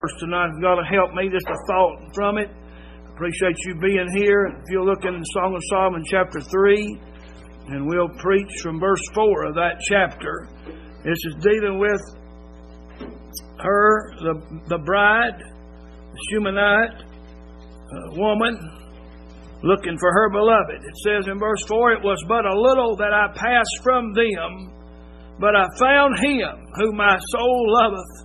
Tonight has got to help me. Just a thought from it. Appreciate you being here. If you'll look in Song of Solomon chapter 3, and we'll preach from verse 4 of that chapter. This is dealing with her, the bride, the Shunammite woman, looking for her beloved. It says in verse 4, "It was but a little that I passed from them, but I found him whom my soul loveth.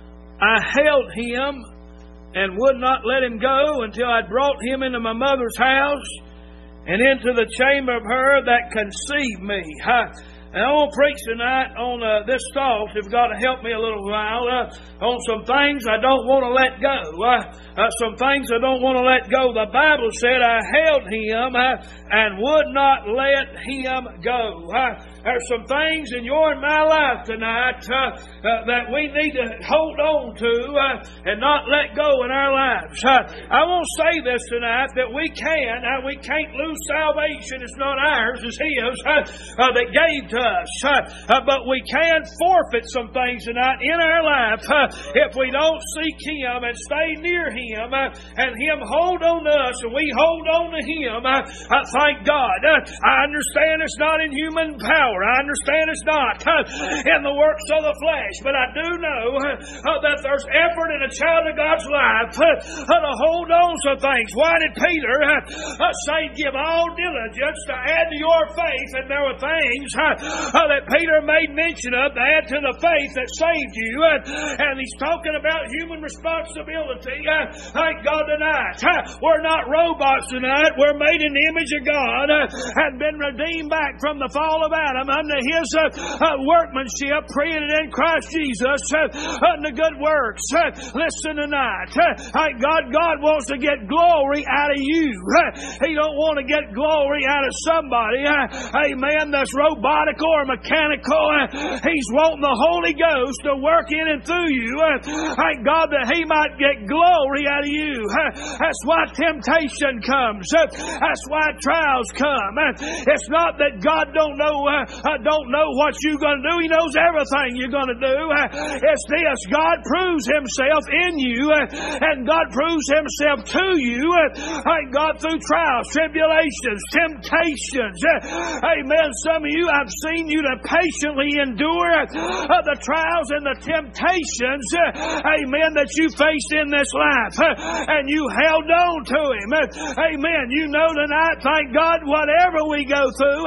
I held him and would not let him go until I brought him into my mother's house and into the chamber of her that conceived me." And I want to preach tonight on this thought. You've got to help me a little while on some things I don't want to let go. Some things I don't want to let go. The Bible said I held him and would not let him go. There's some things in your and my life tonight that we need to hold on to and not let go in our lives. I want to say this tonight, that we can't lose salvation. It's not ours, it's His that gave to us. But we can forfeit some things tonight in our life if we don't seek Him and stay near Him and Him hold on to us and we hold on to Him. Thank God. I understand it's not in human power. I understand it's not in the works of the flesh. But I do know that there's effort in a child of God's life to hold on to things. Why did Peter say, "Give all diligence to add to your faith"? And there were things that Peter made mention of to add to the faith that saved you. And he's talking about human responsibility. Thank God tonight. We're not robots tonight. We're made in the image of God and been redeemed back from the fall of Adam unto His workmanship created in Christ Jesus unto good works. Listen tonight. Thank God. God wants to get glory out of you. He don't want to get glory out of somebody, amen, that's robotic or mechanical. He's wanting the Holy Ghost to work in and through you. Thank God that He might get glory out of you. That's why temptation comes. That's why trials come. It's not that God don't know what you're going to do. He knows everything you're going to do. It's this: God proves Himself in you, and God proves Himself to you. Thank God, through trials, tribulations, temptations. Amen. Some of you, I've seen you to patiently endure the trials and the temptations, amen, that you faced in this life, and you held on to Him. Amen. You know tonight, thank God, whatever we go through,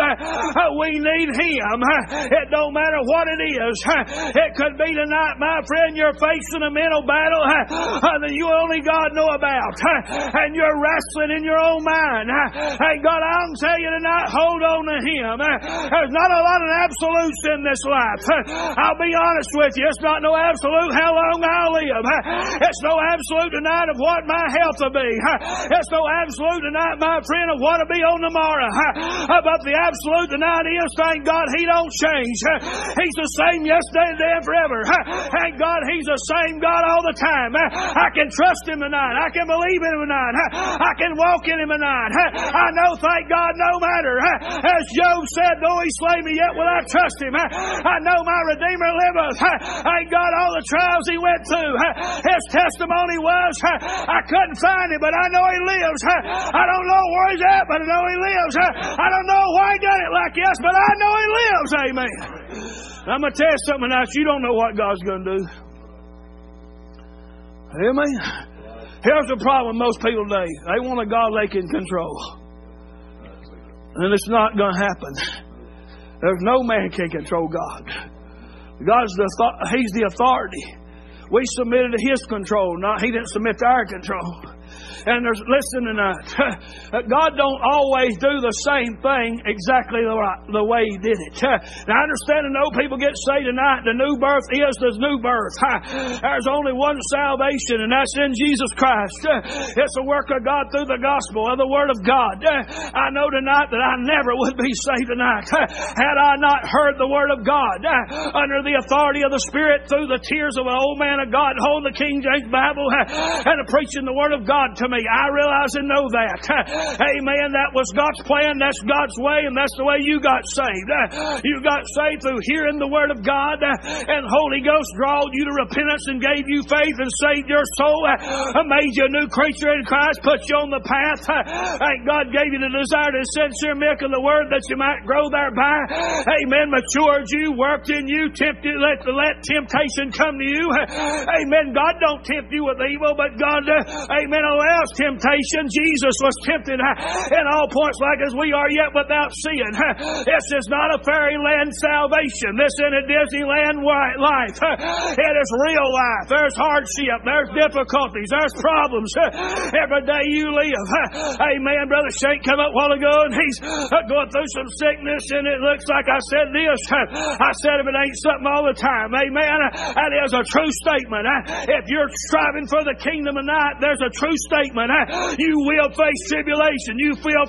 we need Him. It don't matter what it is. It could be tonight, my friend, you're facing a mental battle that you only God know about, and you're wrestling in your own mind. Hey, God, I'll tell you tonight, hold on to Him. There's not a lot of absolutes in this life. I'll be honest with you. It's not no absolute how long I'll live. It's no absolute tonight of what my health will be. It's no absolute tonight, my friend, of what will be on tomorrow. But the absolute tonight is, thank God, He don't change. He's the same yesterday, today, and forever. Thank God, He's the same God all the time. I can trust Him tonight. I can believe in Him tonight. I can walk in Him tonight. I know, thank God, no matter. As Job said, "Though He slay me, yet will I trust Him." I know my Redeemer liveth. Thank God, all the trials He went through. His testimony was, I couldn't find Him, but I know He lives. I don't know where He's at, but I know He lives. I don't know why He done it like this, but I know He lives. Amen. I'm going to tell you something tonight. You don't know what God's going to do. Amen. Here's the problem with most people today. They want a God they can control. And it's not going to happen. There's no man can control God. He's the authority. We submitted to His control. He didn't submit to our control. And listen tonight. God don't always do the same thing exactly the way He did it. Now I understand and know people get saved tonight. The new birth is the new birth. There's only one salvation, and that's in Jesus Christ. It's the work of God through the gospel of the Word of God. I know tonight that I never would be saved tonight had I not heard the Word of God under the authority of the Spirit through the tears of an old man of God holding the King James Bible and preaching the Word of God God to me. I realize and know that. Amen. That was God's plan. That's God's way, and that's the way you got saved. You got saved through hearing the Word of God, and Holy Ghost drawed you to repentance and gave you faith and saved your soul, made you a new creature in Christ, put you on the path. And God gave you the desire to sincere milk of the Word that you might grow thereby. Amen. Matured you, worked in you, tempted, let temptation come to you. Amen. God don't tempt you with evil, but God, amen, allows temptation. Jesus was tempted in all points like as we are, yet without sin. This is not a fairyland salvation. This isn't a Disneyland life. It is real life. There's hardship. There's difficulties. There's problems every day you live. Amen. Brother Shank came up a while ago, and he's going through some sickness, and it looks like I said this. I said if it ain't something all the time. Amen. That is a true statement. If you're striving for the kingdom tonight, there's a true statement. You will face tribulation. You will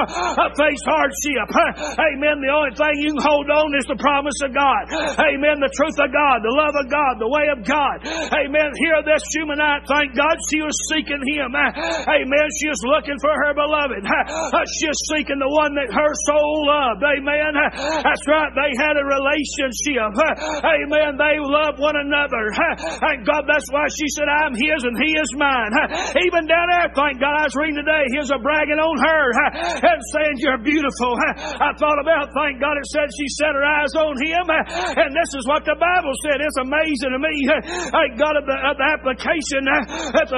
face hardship. Amen. The only thing you can hold on is the promise of God. Amen. The truth of God, the love of God, the way of God. Amen. Here this Shunammite, thank God she was seeking Him. Amen. She was looking for her beloved. She was seeking the one that her soul loved. Amen. That's right. They had a relationship. Amen. They loved one another. Thank God, that's why she said, I'm His and He is mine. Even down there, thank God, I was reading today, He's a bragging on her and saying, you're beautiful. I thought about, thank God, it said she set her eyes on Him, and this is what the Bible said. It's amazing to me. Thank God of the application that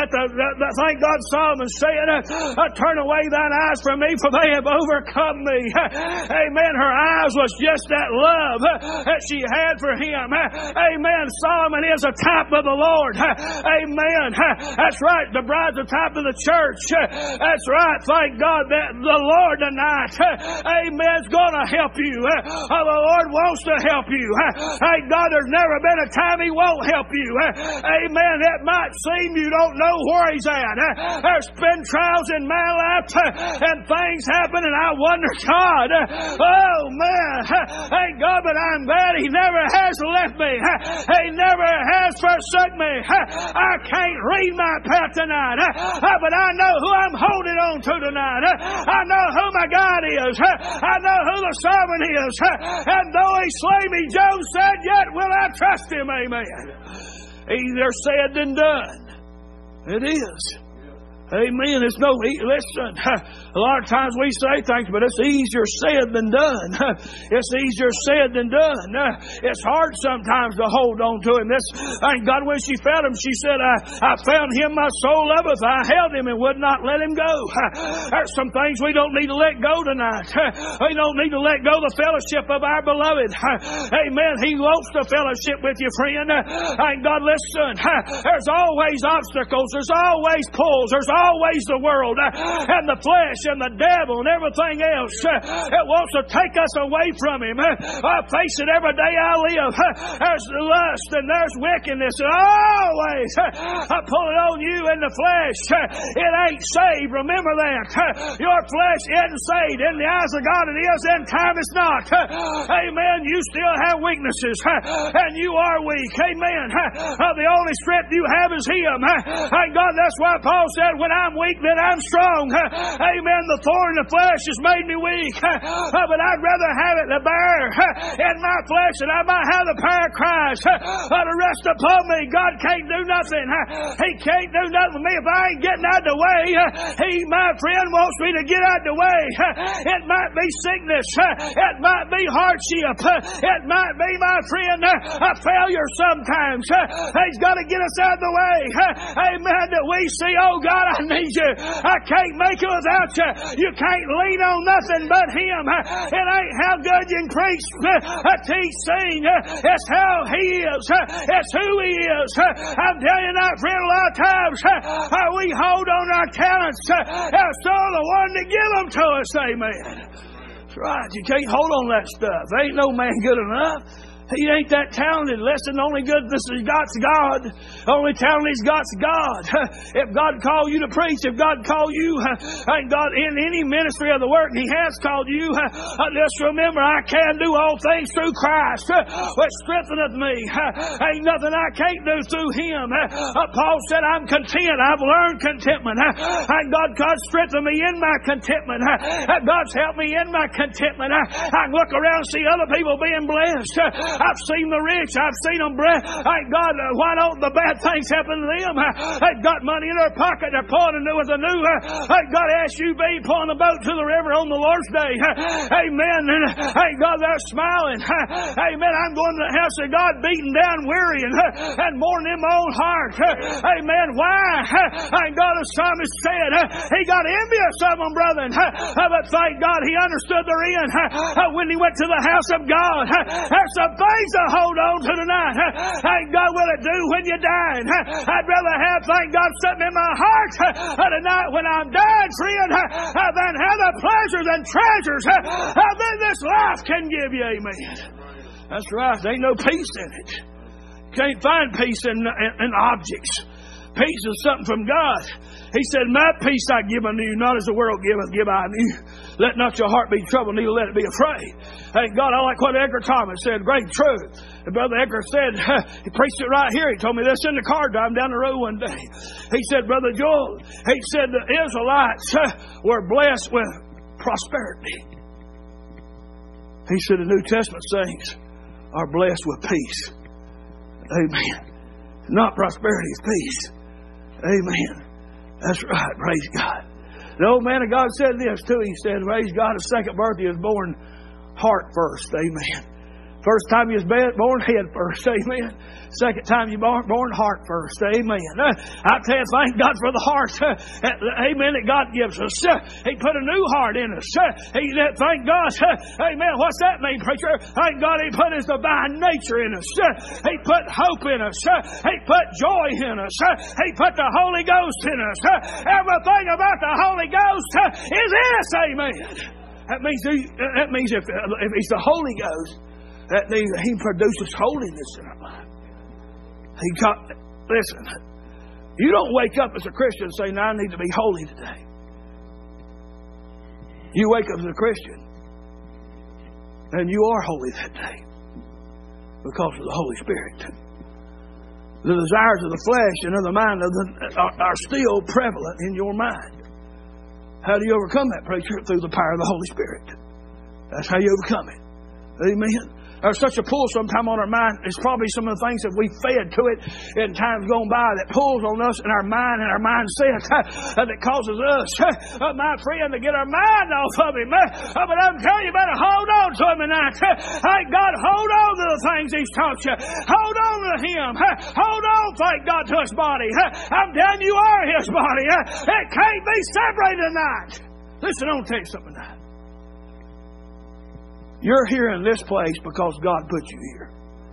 thank God Solomon said, turn away thine eyes from me, for they have overcome me. Amen. Her eyes was just that love that she had for Him. Amen. Solomon is a type of the Lord. Amen. That's right. The bride's a type of the church. That's right. Thank God that the Lord tonight, amen, is going to help you. The Lord wants to help you. Thank God there's never been a time He won't help you. Amen. It might seem you don't know where He's at. There's been trials in my life and things happen, and I wonder, God, oh man, thank God, but I'm glad He never has left me. He never has forsaken me. I can't read my path tonight, but I know who I'm holding on to tonight. I know who my God is. I know who the sovereign is. And though He slay me, Job said, yet will I trust Him. Amen. Easier said than done. It is. Amen. It's no, listen, a lot of times we say things, but it's easier said than done. It's easier said than done. It's hard sometimes to hold on to Him. Thank God when she found Him, she said, I found Him my soul loveth. I held Him and would not let Him go. There's some things we don't need to let go tonight. We don't need to let go the fellowship of our beloved. Amen. He wants to fellowship with you, friend. Thank God, listen, there's always obstacles. There's always pulls. There's always the world and the flesh and the devil and everything else that wants to take us away from Him. I face it every day I live. There's lust and there's wickedness, and always I pull it on you in the flesh. It ain't saved. Remember that. Your flesh isn't saved. In the eyes of God it is, in time it's not. Amen. You still have weaknesses and you are weak. Amen. The only strength you have is Him. Thank God, that's why Paul said, when I'm weak, then I'm strong. Amen. The thorn in the flesh has made me weak. But I'd rather have it to bear in my flesh, and I might have the power of Christ to rest upon me. God can't do nothing. He can't do nothing with me if I ain't getting out of the way. He, my friend, wants me to get out of the way. It might be sickness. It might be hardship. It might be, my friend, a failure sometimes. He's got to get us out of the way. Amen. That we see, oh God, I need you. I can't make it without you. You can't lean on nothing but Him. It ain't how good you can preach, teach, sing. It's how He is. It's who He is. I'm telling you now, friend, a lot of times we hold on our talents as still the one to give them to us. Amen. That's right. You can't hold on that stuff. Ain't no man good enough. He ain't that talented. Listen, the only goodness he's got's God. The only talent he's got's God. If God called you to preach, if God called you, ain't God in any ministry of the work, and He has called you, just remember, I can do all things through Christ, which strengtheneth me. Ain't nothing I can't do through Him. Paul said, I'm content. I've learned contentment. And God strengthened me in my contentment. God's helped me in my contentment. I can look around and see other people being blessed. I've seen the rich. I've seen them blessed. Thank God, why don't the bad things happen to them? They've got money in their pocket. They're pulling with a new God SUV, pulling the boat to the river on the Lord's day. Amen. And thank God, they're smiling. Amen. I'm going to the house of God beaten down, weary, and mourning in my own heart. Amen. Why? Thank God, as Psalmist said, he got envious of them, brethren. But thank God, he understood their end. When he went to the house of God, there's some things to hold on to tonight. Thank God, will it do when you die? I'd rather have, thank God, something in my heart tonight when I'm dying, friend, than have the pleasures and treasures that this life can give you. Amen. That's right. There ain't no peace in it. Can't find peace in objects. Peace is something from God. He said, my peace I give unto you, not as the world giveth, give I unto you. Let not your heart be troubled, neither let it be afraid. Thank God, I like what Edgar Thomas said. Great truth. And Brother Edgar said, he preached it right here. He told me this in the car driving down the road one day. He said, Brother Joel, he said the Israelites were blessed with prosperity. He said the New Testament saints are blessed with peace. Amen. Not prosperity, it's peace. Amen. That's right. Praise God. The old man of God said this too. He said, praise God, at second birth he was born heart first. Amen. First time he was born head first. Amen. Second time you born heart first. Amen. I tell you, thank God for the heart. Amen. That God gives us. He put a new heart in us. Thank God. Amen. What's that mean, preacher? Thank God He put His divine nature in us. He put hope in us. He put joy in us. He put the Holy Ghost in us. Everything about the Holy Ghost is in us. Amen. That means if He's the Holy Ghost, that means He produces holiness in our life. Listen, you don't wake up as a Christian and say, now I need to be holy today. You wake up as a Christian and you are holy that day because of the Holy Spirit. The desires of the flesh and of the mind are still prevalent in your mind. How do you overcome that, preacher? Through the power of the Holy Spirit. That's how you overcome it. Amen. There's such a pull sometime on our mind. It's probably some of the things that we fed to it in times gone by that pulls on us in our mind and our mindset that causes us, my friend, to get our mind off of Him. But I'm telling you, better hold on to Him tonight. Thank God, hold on to the things He's taught you. Hold on to Him. Hold on, thank God, to His body. I'm telling you, you are His body. It can't be separated tonight. Listen, I want to tell you something tonight. You're here in this place because God put you here.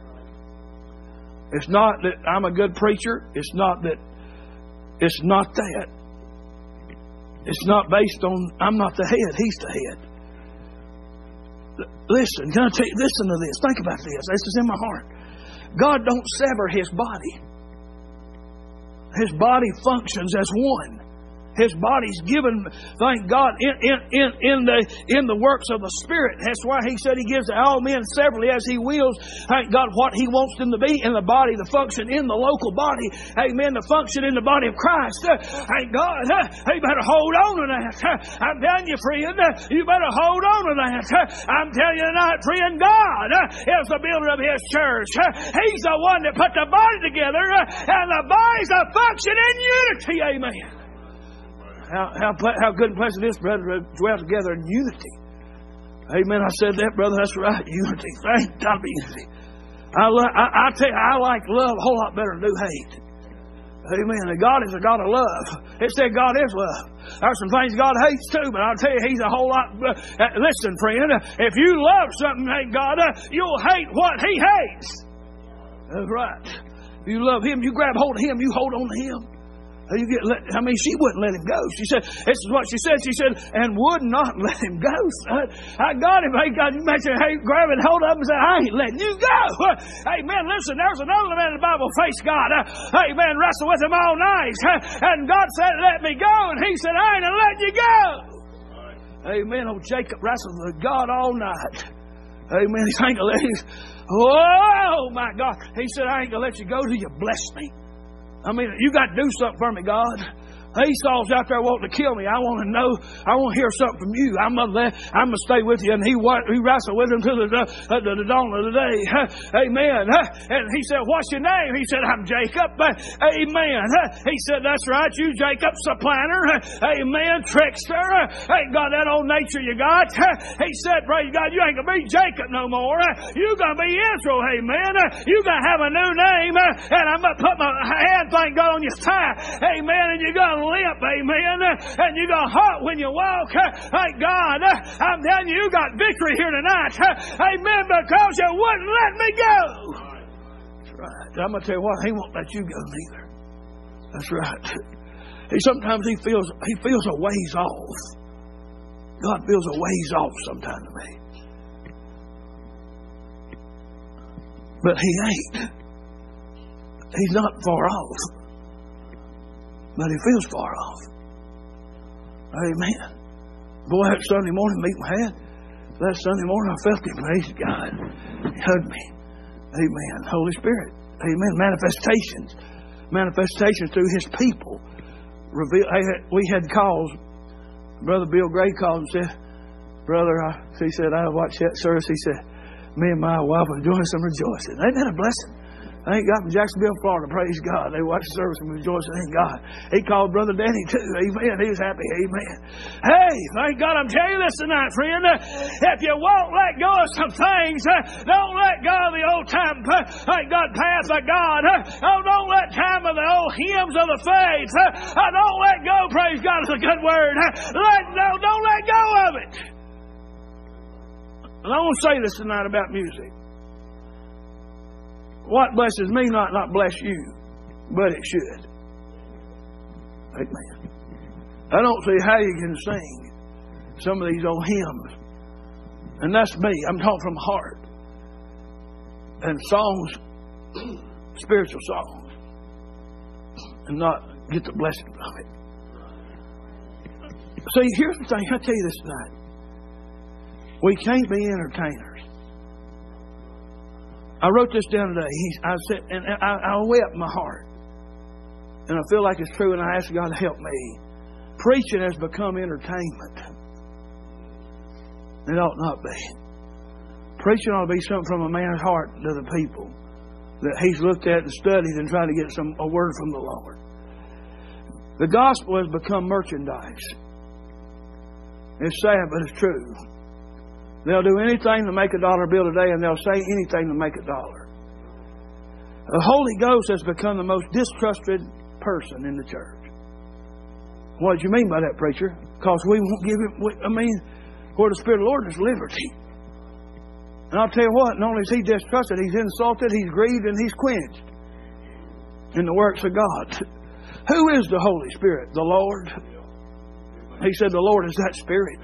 It's not that I'm a good preacher. It's not that. It's not that. It's not based on I'm not the head. He's the head. Listen, can I tell you? Listen to this. Think about this. This is in my heart. God don't sever His body. His body functions as one. His body's given, thank God, in the works of the Spirit. That's why He said He gives to all men severally as He wills. Thank God what He wants them to be in the body, the function in the local body. Amen. The function in the body of Christ. Thank God. You better hold on to that. I'm telling you, friend, you better hold on to that. I'm telling you tonight, friend, God is the builder of His church. He's the one that put the body together, and the body's a function in unity. Amen. How good and pleasant it is, brother, to dwell together in unity. Amen. I said that, brother. That's right. Unity. Thank God for unity. I tell you, I like love a whole lot better than do hate. Amen. And God is a God of love. It said God is love. There's some things God hates too, but I'll tell you, He's a whole lot. Listen, friend, if you love something, thank God, you'll hate what He hates. That's right. If you love Him, you grab hold of Him, you hold on to Him. She wouldn't let him go. She said, this is what she said. She said, and would not let him go, son. I got him. Grabbing hold of him and said, I ain't letting you go. Amen. Listen, there's another man in the Bible faced God. Amen. Wrestled with him all night. And God said, let me go. And he said, I ain't letting you go. Amen. Old Jacob wrestled with God all night. Amen. He ain't gonna let you. Oh my God. He said, I ain't gonna let you go till you bless me. I mean, you got to do something for me, God. Esau's out there wanting to kill me. I want to know. I want to hear something from you. I'm going to stay with you. And he wrestled with him till the dawn of the day. Amen. And he said, what's your name? He said, I'm Jacob. Amen. He said, that's right. You Jacob, supplanter. Amen. Trickster. Ain't got that old nature you got. He said, praise God, you ain't going to be Jacob no more. You're going to be Israel. Amen. You're going to have a new name. And I'm going to put my hand, thank God, on your thigh. Amen. And you're going to limp, amen, and you're going to halt when you walk. Thank God, I'm telling you, you got victory here tonight. Amen, because you wouldn't let me go. That's right. I'm going to tell you what, He won't let you go neither. That's right. Sometimes he feels a ways off. God feels a ways off sometimes to me. But He ain't. He's not far off. But He feels far off. Amen. Boy, that Sunday morning meeting we had, that Sunday morning I felt Him. Praise God. He hugged me. Amen. Holy Spirit. Amen. Manifestations through His people. We had calls. Brother Bill Gray called and said, Brother, he said, I watched that service. He said, me and my wife were rejoicing. Ain't that a blessing? Thank God from Jacksonville, Florida. Praise God. They watched the service and rejoiced. Thank God. He called Brother Danny too. Amen. He was happy. Amen. Hey, thank God I'm telling you this tonight, friend. If you won't let go of some things, don't let go of the old time, thank God, path of God. Don't let time of the old hymns of the faith. Don't let go, praise God, is a good word. Don't let go of it. And I want to say this tonight about music. What blesses me not bless you, but it should. Amen. I don't see how you can sing some of these old hymns. And that's me. I'm talking from heart. And songs, spiritual songs, and not get the blessing from it. See, here's the thing. I'll tell you this tonight. We can't be entertainers. I wrote this down today. I said, and I wept in my heart. And I feel like it's true, and I ask God to help me. Preaching has become entertainment. It ought not be. Preaching ought to be something from a man's heart to the people that he's looked at and studied and tried to get a word from the Lord. The gospel has become merchandise. It's sad, but it's true. They'll do anything to make a dollar bill today, and they'll say anything to make a dollar. The Holy Ghost has become the most distrusted person in the church. What do you mean by that, preacher? Because we won't give Him... where the Spirit of the Lord is liberty. And I'll tell you what, not only is He distrusted, He's insulted, He's grieved, and He's quenched in the works of God. Who is the Holy Spirit? The Lord. He said the Lord is that Spirit.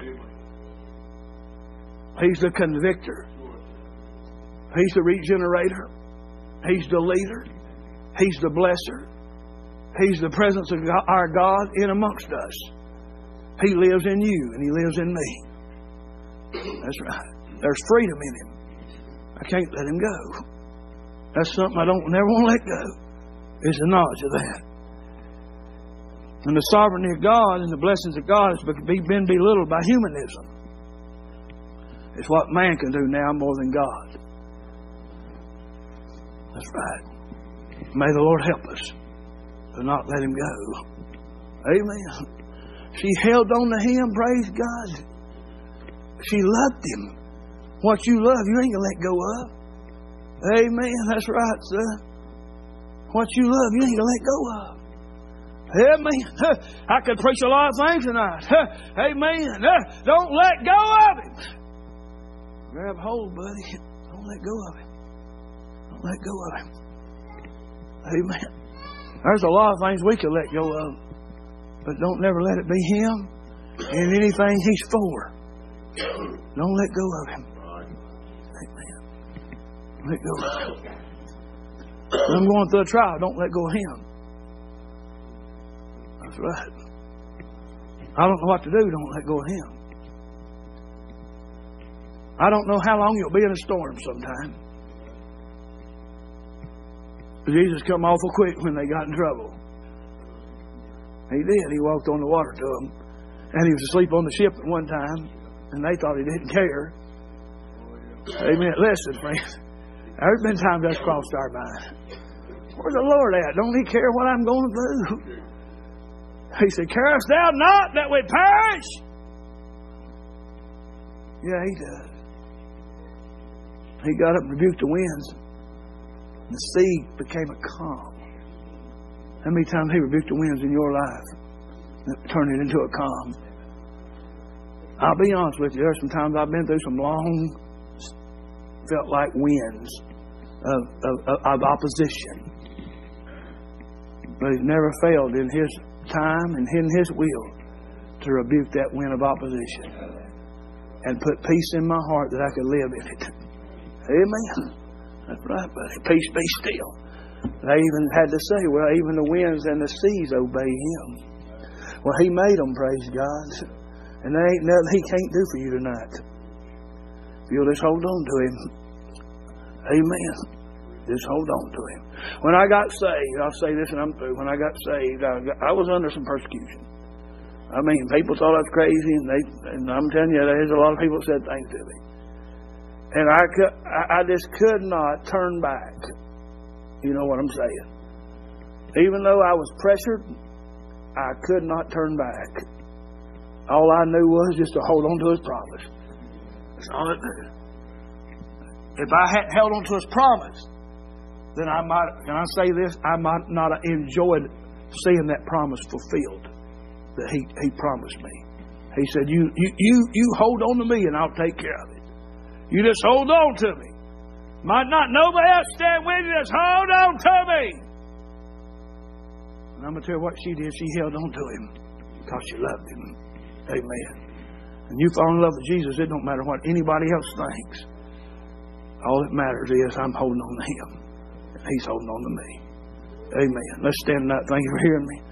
He's the convictor. He's the regenerator. He's the leader. He's the blesser. He's the presence of our God in amongst us. He lives in you and He lives in me. That's right. There's freedom in Him. I can't let Him go. That's something I never want to let go, is the knowledge of that. And the sovereignty of God and the blessings of God has been belittled by humanism. It's what man can do now more than God. That's right. May the Lord help us to not let Him go. Amen. She held on to Him, praise God. She loved Him. What you love, you ain't going to let go of. Amen. That's right, son. What you love, you ain't going to let go of. Amen. I could preach a lot of things tonight. Amen. Don't let go of Him. Grab hold, buddy. Don't let go of Him. Don't let go of Him. Amen. There's a lot of things we could let go of, but don't never let it be Him and anything He's for. Don't let go of Him. Amen. Let go of Him. When I'm going through a trial, don't let go of Him. That's right. I don't know what to do, don't let go of Him. I don't know how long you'll be in a storm sometime. Jesus come awful quick when they got in trouble. He did. He walked on the water to them. And He was asleep on the ship at one time. And they thought He didn't care. Amen. Listen, friends. There's been times that's crossed our mind. Where's the Lord at? Don't He care what I'm going to do? He said, carest thou not that we perish? Yeah, He does. He got up and rebuked the winds. The sea became a calm. How many times He rebuked the winds in your life and turned it into a calm? I'll be honest with you. There's some times I've been through some long, felt like winds of opposition. But He's never failed in His time and in His will to rebuke that wind of opposition and put peace in my heart that I could live in it. Amen. That's right, buddy. Peace be still. They even had to say, well, even the winds and the seas obey Him. Well, He made them, praise God. And there ain't nothing He can't do for you tonight. If you'll just hold on to Him. Amen. Just hold on to Him. When I got saved, I'll say this and I'm through. When I got saved, I was under some persecution. I mean, people thought I was crazy, and I'm telling you, there's a lot of people that said things to me. And I just could not turn back. You know what I'm saying? Even though I was pressured, I could not turn back. All I knew was just to hold on to His promise. That's all I knew. If I hadn't held on to His promise, then I might, can I say this? I might not have enjoyed seeing that promise fulfilled that He promised me. He said, you hold on to me and I'll take care of it. You just hold on to me. Might not nobody else stand with you, just hold on to me. And I'm going to tell you what she did. She held on to Him because she loved Him. Amen. And you fall in love with Jesus, it don't matter what anybody else thinks. All that matters is I'm holding on to Him. And He's holding on to me. Amen. Let's stand up. Thank you for hearing me.